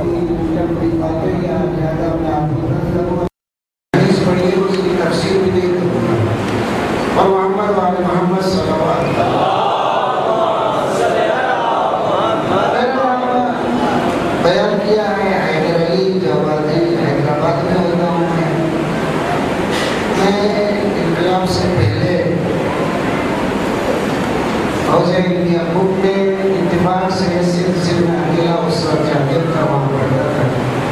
بڑی باتیں یا زیادہ میں آپ کو حدیث پڑھی ہے اس کی تفسیر بھی نہیں کروں گا اور محمد وعلی محمد صلی اللہ علیہ وسلم بیان کیا ہے حیدر علی جوادی حیدرآباد میں ہوتا ہوں میں انقلاب سے پہلے حوزہ انڈیا بک میں اتفاق سے صرف میں اکیلا اس وقت شاگرد تھا وہاں پڑھتا تھا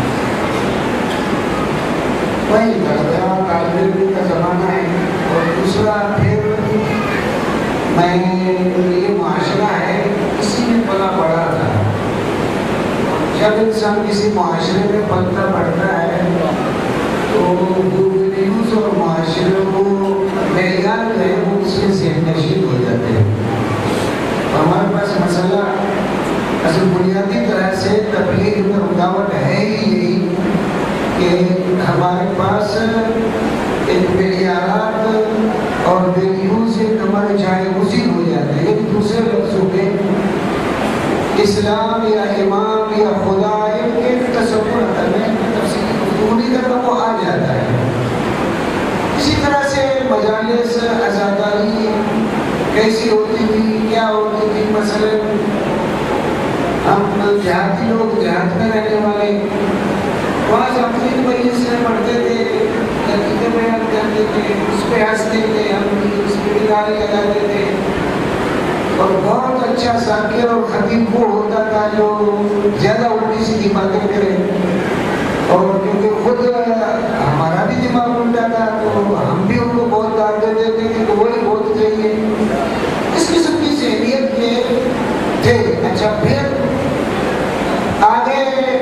وہی طالب علم کا زمانہ ہے اور دوسرا پھر میں یہ معاشرہ ہے اسی میں پلا بڑا تھا جب انسان کسی معاشرے میں پلتا پڑتا ہے تو نیوز اور معاشرے کو معیار جو ہے وہ اس میں ذہن نشین ہو جاتے ہیں ہمارے پاس مسئلہ اصل بنیادی طرح سے تبلیغ میں رکاوٹ ہے ہی یہی کہ ہمارے پاس ایک معیارات اور ویلیوز ایک ہمارے جائے گزین ہو جاتے ہیں ایک دوسرے لفظوں میں اسلام یا امام یا خدا ایک تصور میں تفصیلی گفتگو کرنا وہ آ جاتا ہے اسی طرح سے مجالس عزاداری کیسی ہوتی تھی کیا ہوتی تھی مثلا ہم دیہاتی لوگ دیہات میں رہنے والے وہاں سے اپنی مجلس میں پڑھتے تھے لطیفے بیان کرتے تھے اس پہ ہنستے تھے ہم اس پہ گالی لگاتے تھے اور بہت اچھا ذاکر اور خطیب وہ ہوتا تھا جو زیادہ الٹی سیدھی باتیں کرے اور کیونکہ خود ہمارا بھی دماغ الٹا تھا تو ہم بھی ان کو بہت داد دیتے تھے کہ وہی بہت چاہیے اس قسم کی ذہنیت میں تھے اچھا پھر آگے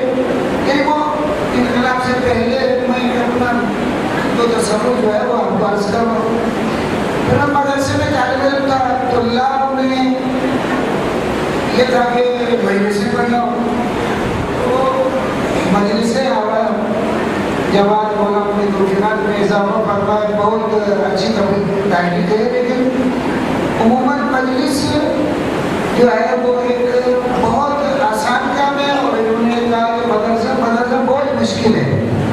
انقلاب سے پہلے میں اپنا تو تصور جو ہے وہ آپ کو عرض کر رہا ہوں پھر ہم مدرسے میں طالب علم تھا طلاب میں یہ تھا کہ مجلسیں پڑھنا ہو تو مجلسیں آوا جواد مولانا اپنے توفیقات میں اضافہ فرمائے بہت اچھی تحریک ہے لیکن عموماً مجلس جو ہے وہ ایک بہت آسان کام ہے اور انہوں نے کہا کہ مدرسہ بہت مشکل ہے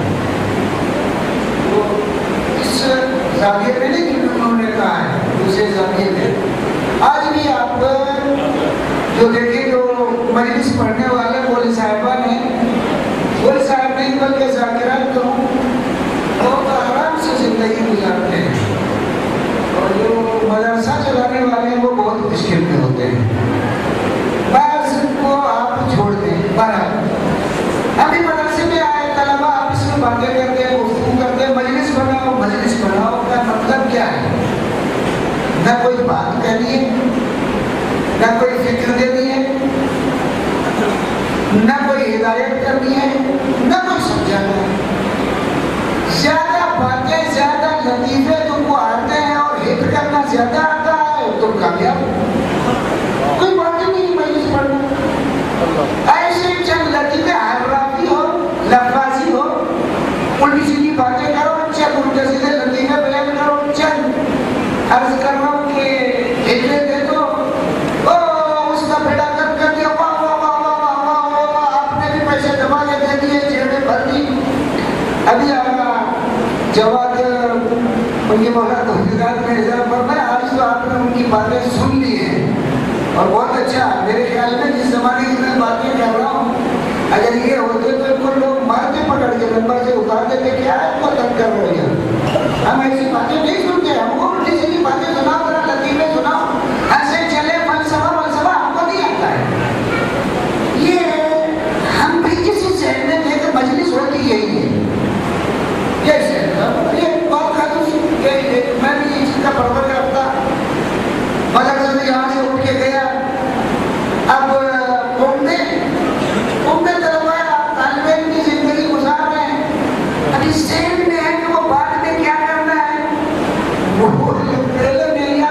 تو اس زاویے میں نہیں کہ انہوں نے کہا ہے دوسرے زاویے میں آج بھی آپ جو دیکھیں جو مجلس پڑھنے والے مولوی صاحبان ہیں مولوی صاحب نہیں بلکہ ذاکرات تو بہت آرام سے زندگی گزارتے ہیں اور جو مدرسہ چلانے والے ہیں وہ بہت مشکل میں ہوتے ہیں بعض کو آپ چھوڑ دیں بہرحال ابھی مدرسے میں آئے طلبا آپس میں باتیں کرتے ہیں گفتگو کرتے ہیں مجلس بناؤ کا مطلب کیا ہے نہ کوئی بات کرنی ہے نہ کوئی فکر دینی ہے نہ کوئی ہدایت کرنی ہے نہ کوئی سمجھانا ہے زیادہ باتیں زیادہ لطیفے تم کو آتے ہیں اور ہٹ کرنا زیادہ آتا ہے تم کامیاب کوئی بات ہی نہیں مجلس پڑھنا ایسے چند لطیفے حرافی ہو لفاظی ہو الٹی سیدھی باتیں کرو چند الٹے سیدھے لطیفے بیان کرو چند عرض کر رہا ہوں کہ ہٹنے دے دو اس کا بیٹا کر دیا آپ نے بھی پیسے جمع کے دے دیے جیبیں بھر دی ابھی آگا جواد ان کی مولا توفیقات میں اضافہ فرمایا آج تو آپ نے ان کی باتیں سن لی ہیں اور بہت اچھا میرے خیال میں جس زمانے کی میں باتیں کر رہا ہوں اگر یہ ہوتے تو ان کو لوگ مارتے پکڑ کے نمبر سے اتار دیتے کیا ہے کو تنگ کر رہے ہیں ہم ایسی باتیں نہیں سنتے ہم کو الٹی سیدھی باتیں سناؤ ذرا لطیفے سناؤ ایسے چلے فلسفہ ہم کو نہیں آتا ہے یہ ہم بھی کسی ذہن میں تھے کہ مجلس ہوتی یہی ہے یہ بات میں بھی یہ چیز کا پرور کرتا مدرسے میں یہاں سے اٹھ کے گیا اب بومبے طلبا طالب علم کی زندگی گزار رہے ہیں ابھی سیل میں ہے کہ وہ بعد میں کیا کرنا ہے وہ پہلے میری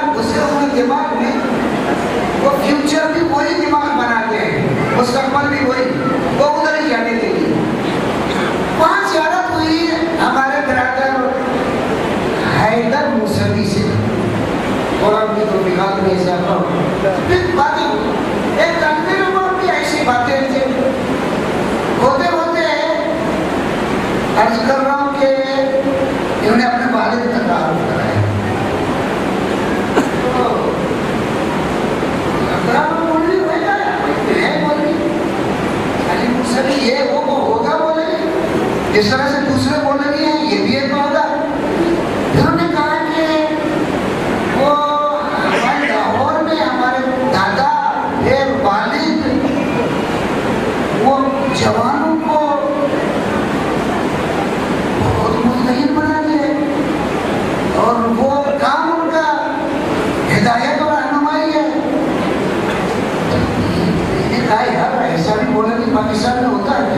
عرض کر رہا ہوں کہ انہوں نے اپنے والد کا تعارف کرایا. بولی ہو جائے ہے بولی علی موسوی یہ وہ ہوگا بولے جس طرح سے دوسرے بولے گے ہیں یہ بھی ایک ہوگا. انہوں نے کہا کہ وہ ہمارے لاہور میں ہمارے دادا پھر والد وہ جوانوں کو بہت مطمئن بنا دے اور وہ کام ان کا ہدایت اور رہنمائی ہے. میں نے کہا یار ایسا بھی بولے کہ پاکستان میں ہوتا ہے.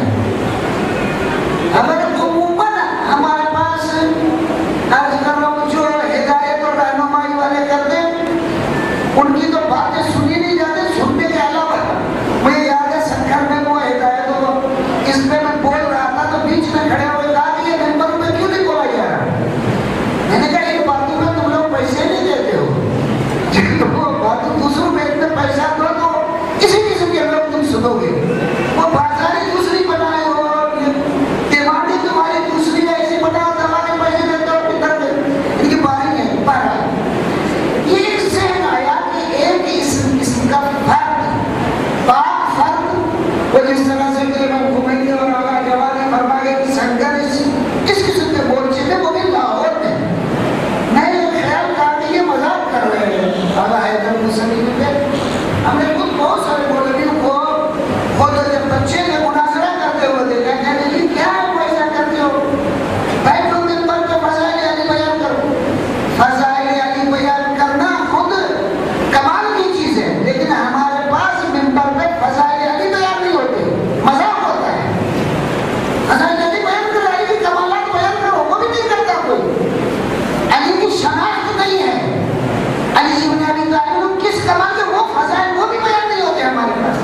اگر عموماً ہمارے پاس عرض کر رہا ہوں جو ہدایت اور رہنمائی والے کرتے ان کی تو باتیں سنی نہیں جاتی, سننے کے علاوہ مجھے یاد ہے سنکر میں وہ ہدایت اس پہ میں بول رہا تھا تو بیچ میں کھڑے ہوئے کہا کہ یہ ممبر میں کیوں نہیں بولا جا رہا. میں نے کہا ان باتوں میں تم لوگ پیسے نہیں دیتے ہو, وہ باتوں دوسروں میں اتنے پیسہ دو تو کسی قسم کے لوگ تم سنو گے. وہ بازاری دوسری بنائے ہو دیوالی تمہاری دوسری ایسی بناؤ دبا کے پیسے دیتے ہو ادھر دے ان کی باری ہے پارا. یہ ایک ذہن آیا کہ ایک اسم کا فرد پاک فرد وہ جس طرح سے کہ امام خمینی اور آقا جواد نے فرمایا کہ سنگر اس قسم کے بولچے تھے وہ بھی لاہور میں. میں نے خیال کہا کہ یہ مذاق کر رہے ہیں آقا حیدر موسوی پہ. ہم نے خود بہت سارے مولویوں کو خود جب بچے نے مناظرہ کرتے ہوئے دیکھا کہنے لگے کیا آپ ایسا کرتے ہو بھائی تم ممبر پہ فضائل علی بیان کرو. فضائل علی بیان کرنا خود کمال کی چیز ہے لیکن ہمارے پاس ممبر پہ فضائل علی بیان نہیں ہوتے, مذاق ہوتا ہے. فضائل علی بیان کرو, علی کی کمالات بیان کرو, وہ بھی نہیں کرتا کوئی. علی کی شناخت نہیں ہے, علی ابن ابی طالب کس کمال کے وہ فضائل وہ بھی بیان نہیں ہوتے ہمارے پاس.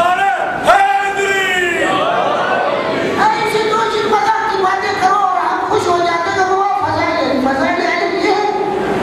ایسی دو چیز مذاق کی باتیں کرو اور ہم خوش ہو جاتے ہیں وہ فضائل علی یہ ہے.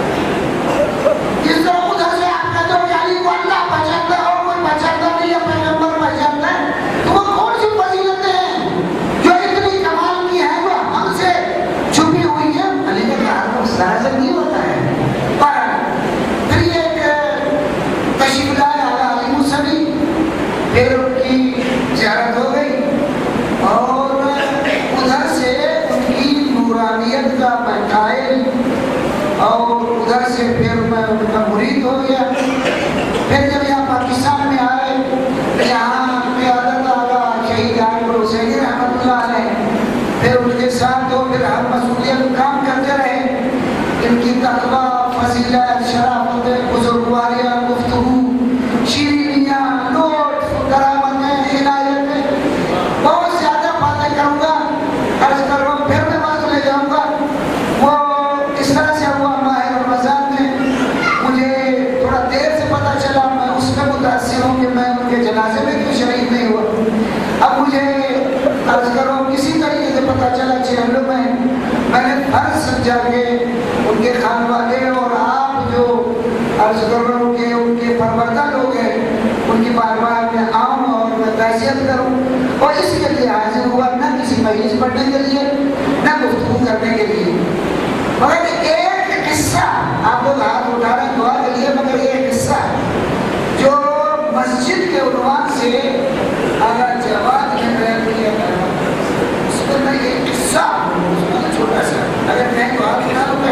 جس طرح ادھر سے آپ کہتے ہو کہ علی کو اللہ پہچانتا ہے اور کوئی پہچانتا نہیں ہے, پیغمبر پہچانتا ہے, تو وہ کون سی فضیلتیں ہیں جو اتنی کمال کی ہیں وہ ہم سے چھپی ہوئی ہیں. علی نے کہا تو سراسر نہیں ہوتا ہے. پھر یہ ایک تشریف لائے آقا علی موسوی, پھر ان کی زیارت ہو گئی اور ادھر سے ان کی نورانیت کا میں قائل اور ادھر سے پھر میں ان کا مرید ہو گیا. پھر جب یہاں پاکستان میں آئے یہاں قیادت آقا شہید عامر حسینی رحمۃ اللہ علیہ پھر ان کے ساتھ تو پھر ہم مسئولیت کام کرتے رہے. ان کی تقویٰ فضیلت شرافت بزرگواریاں گفتگو شیرینیاں لطف کرامتیں عنایتیں بہت زیادہ باتیں کروں گا. عرض کر رہا ہوں پھر میں بات لے جاؤں گا. وہ اس طرح سے ہوا ماہ رمضان میں مجھے تھوڑا دیر سے پتہ چلا, میں اس میں متاثر ہوں کہ میں ان کے جنازے میں کیوں شریک نہیں ہوا. اب مجھے عرض کر رہا ہوں کسی طریقے سے پتہ چلا چہلوں میں نے فرض سمجھا کہ ان کے خان والے اور آپ جو عرض کر رہا ہوں کہ ان کے پروردہ لوگ ہیں ان کی بارگاہ میں آؤں اور میں تعزیت کروں, اور اس کے لیے حاضر ہوا نہ کسی مجلس پڑھنے کے لیے نہ گفتگو کرنے کے لیے. مگر ایک قصہ آپ لوگ ہاتھ اٹھا رہے ہیں دعا کے لیے, مگر یہ قصہ جو مسجد کے عنوان سے آقا جواد نے بیان کیا تھا اس میں میں ایک قصہ چھوٹا سا اگر میں تو ہاتھ اٹھا لوں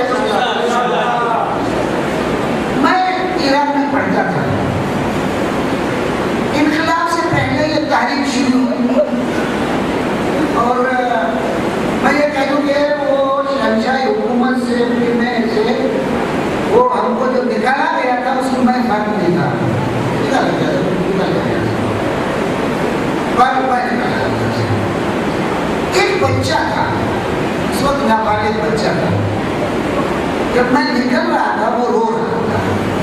میں ایران میں پڑھتا تھا. انقلاب سے پہلے یہ تحریک شروع ہوئی اور میں یہ کہہ دوں کہ وہ شہنشاہی حکومت سے وہ ہم کو جو نکالا گیا تھا اس کو میں فرق نہیں تھا. ایک بچہ تھا اس وقت نابالغ بچہ تھا, جب میں نکل رہا تھا وہ رو رہا تھا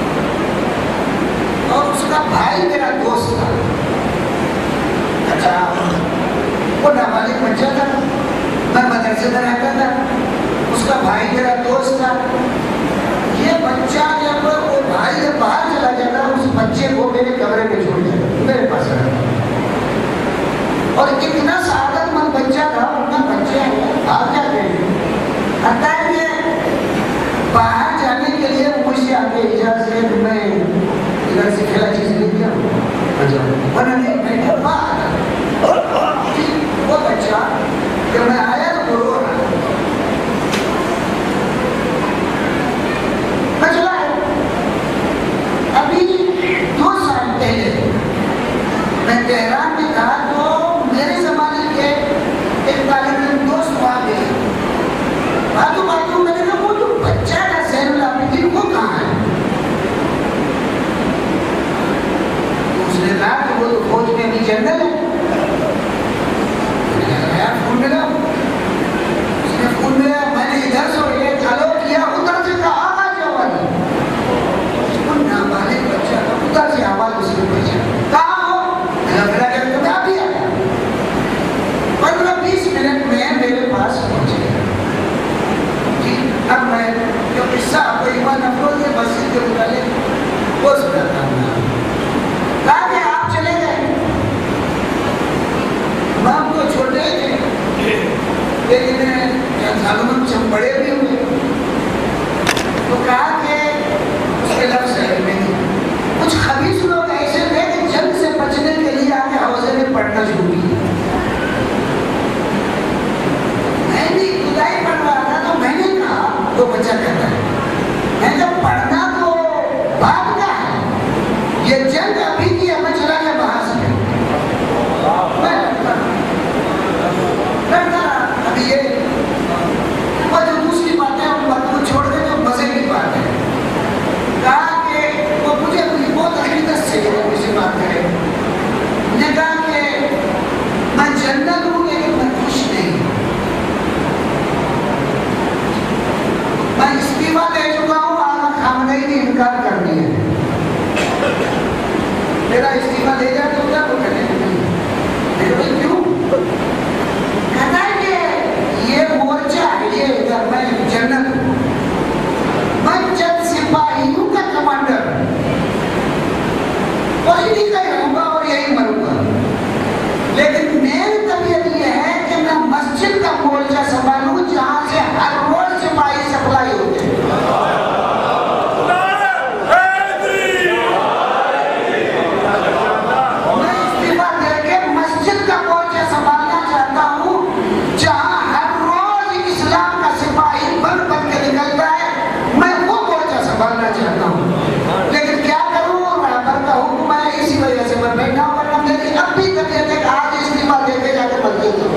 اور اس کا بھائی میرا دوست تھا. اچھا وہ نابالغ بچہ تھا, میں مدرسے میں رہتا تھا, اس کا بھائی میرا دوست تھا. یہ بچہ جب وہ بھائی جب باہر چلا جاتا اس بچے کو میرے کمرے میں چھوڑ جاتا میرے پاس رہتا, اور اتنا سعادت مند بچہ تھا. اتنا بچے آپ ملا, اس نے فون ملا, میں نے ادھر سے یہ چالو کیا, ادھر سے کہا آواز آواز, نابالغ بچہ تھا, ادھر سے آواز اس نے پوچھا کہاں ہو, میرا کہ تمہیں آپ ہی آیا. 15-20 منٹ میں میرے پاس پہنچے. جی اب میں جو قصہ آپ کو ایمان افروز کے مسجد کے متعلق وہ سناتا ہوں. کہا کہ آپ چلے گئے, ہم تو چھوٹے تھے لیکن سالوں سے ہم بڑے بھی ہوئے. تو کہا کہ اس کے لفظ ہے میں کچھ خبیث لوگ ایسے تھے کہ جنگ سے بچنے کے لیے آگے حوضے میں پڑھنا شروع کیا. میں بھی خدائی پڑھ رہا تھا تو میں نے کہا وہ بچہ کہتا ہے میں جب پڑھنا تو بھاگنا ہے, یہ جنگ ابھی کی ہے, میں چلا گیا باہر سے میں کرتا ابھی یہ اور جو دوسری باتیں ان باتوں کو چھوڑ دیں جو مزے کی بات ہے. کہا کہ وہ مجھے بہت عقیدت سے کسی بات کرے. نے کہا کہ میں جنرل ہوں لیکن میں خوش نہیں, میں استعفیٰ دے چکا ہوں, آنا خامنہی نے انکار کر دیا ہے, میرا استعفیٰ دے جائے تو کیا وہ کرنے نہیں. کیوں کہتا ہے کہ یہ مورچہ ہے, یہ ادھر میں جنرل ہوں, میں چند سپاہیوں کا کمانڈر ہوں, کوئی نہیں کہیں رہوں گا اور یہی مروں گا, لیکن میری طبیعت یہ ہے کہ میں مسجد کا مورچہ سنبھالوں جہاں سے ہر روز سپاہی سپلائی ہوتے ہیں. میں استعفیٰ دے کے مسجد کا مورچہ سنبھالنا چاہتا ہوں جہاں ہر روز اسلام کا سپاہی بن بن کے نکلتا ہے, میں وہ مورچہ سنبھالنا چاہتا ہوں. لیکن کیا کروں, رہبر کا حکم ہے, اسی وجہ سے میں بیٹھا ہوں. ورنہ میری اب بھی طبیعت ہے کہ آج استعفیٰ دے کے جا کے مسجد سے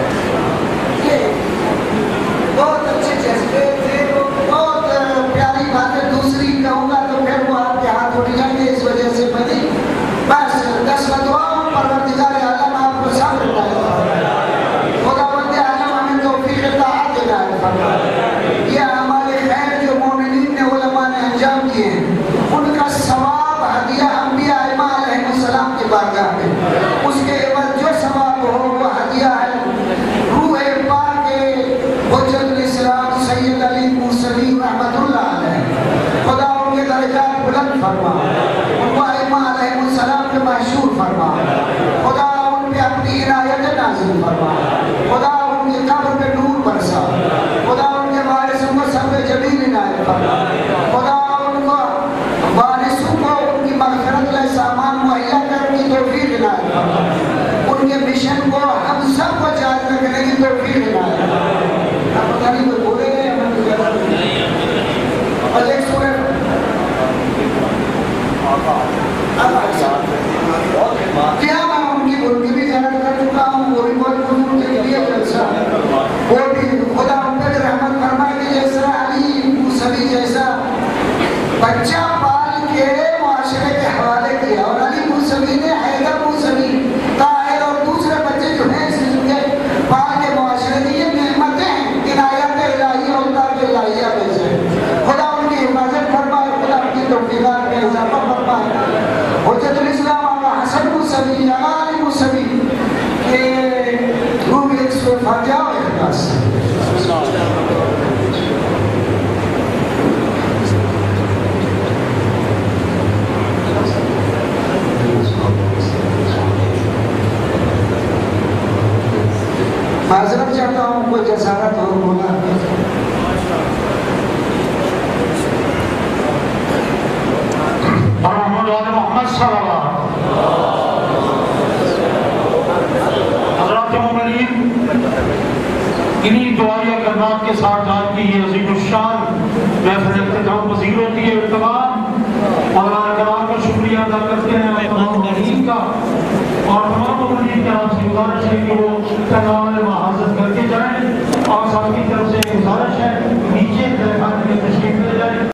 بہت اچھے جذبے تھے, بہت پیاری باتیں. دوسری کہوں گا تو پھر وہ آپ کے ہاتھ اٹھ جائیں گے, اس وجہ سے میں نہیں, بس 10 دعاؤں پروردگار عالم آپ کو صبر عطا فرمائے, خداوند عالم ہمیں توفیق اطاعت عنایت فرمائے. یہ ہمارے خیر جو مومنین نے علماء نے انجام کیے ہیں ان کا ثواب ہدیہ انبیاء ائمہ علیہ السلام کی بارگاہ میں, اس کے عوض جو ثواب ہو وہ ہدیہ ہے روح پاک کے حجت الاسلام سید علی موسوی رحمت اللہ علیہ. خدا ان کے درجات بلند فرما, ان کو ائمہ علیہ السلام کے محشور فرما. خدا ان پہ اپنی عنایت نازل فرما. خدا ان کے قبر پہ نور برسا. خدا ان کے وارثوں کو سب جمیل عنایت فرما. خدا ان کو وارثوں کو ان کی مغفرت کا سامان مہیا کرنے کی توفیق عنایت فرما. ان کے مشن کو ہم سب کو جاری رکھنے کی توفیق عنایت فرما. اب پتہ نہیں کوئی بولے گئے اور ایک سورہ کیا میں ان کی ان کی بھی زیارت کر چکا ہوں, وہ بھی بہت بزرگ کے لیے جلسہ, وہ بھی خدا ان پہ رحمت فرمائے کہ جیسا علی موسوی جیسا بچہ پال کے معاشرے کے حوالے کیا, اور علی موسوی نے حیدر موسوی طاہر اور دوسرے بچے جو ہیں اس کے پال کے معاشرے کی یہ نعمتیں ہیں, عنایت الہیہ اور تاج الہیہ میں سے. خدا ان کی حفاظت فرمائے, خدا ان کی توفیقات میں اضافہ فرمائے. حجت الاسلام آقا حسن موسوی, علی موسوی کے روح ایک سو فاتحہ و اخلاص. معذرت چاہتا ہوں, کوئی جسارت ہو بولا. محمد صلی اللہ حضرات مومنین, انہی دعائیہ کلمات کے ساتھ آج کی یہ عظیم الشان محفل اختتام پذیر ہوتی ہے. تمام مولانا کرام کا شکریہ ادا کرتے ہیں, تمام مومنین کا, اور تمام مومنین کے آپ سے گزارش ہے کہ وہ کلام حاضر کر کے جائیں, اور ساتھ کی طرف سے گزارش ہے